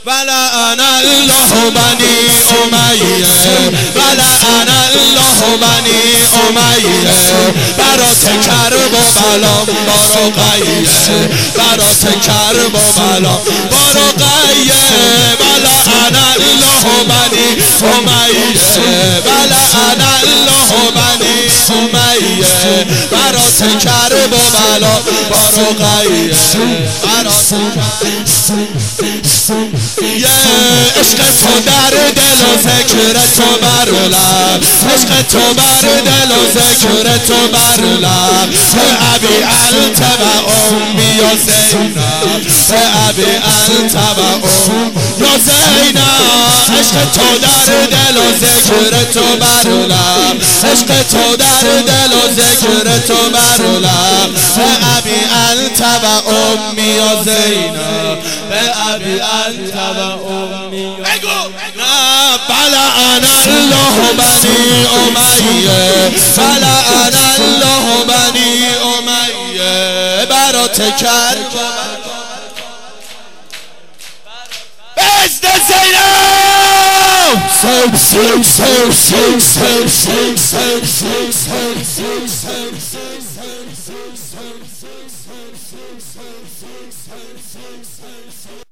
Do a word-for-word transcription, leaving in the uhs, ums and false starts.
ولعن الله بني امیه ولعن الله بنی امیه برات کرب و بلا بارو قیه برات کرب و بلا بارو قیه ولعن الله بنی امیه ولعن الله بنی امیه برات کرب و بلا بارو قیه برات یه عشق تو در دل و ذکر تو بر لب عشق تو بر دل و ذکر تو بر لب به ابی انت و امی یا زینب به ابی انت و ام یا زینب عشق تو در دل و ذکر تو بر لب عشق تو در دل و ذکر تو بر لب به ابی انت و امی یا زینب به ابی انت و امی فلعن الله بنی امیه فلعن الله بنی امیه برات کرب بزد زینب سو سو سو سو سو سو سو سو سو سو